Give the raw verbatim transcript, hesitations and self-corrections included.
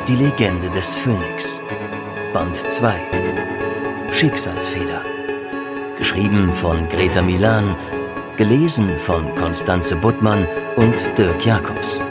Die Legende des Phönix. Band zwei. Schicksalsfeder. Geschrieben von Greta Milan, gelesen von Constanze Buttmann und Dirk Jacobs.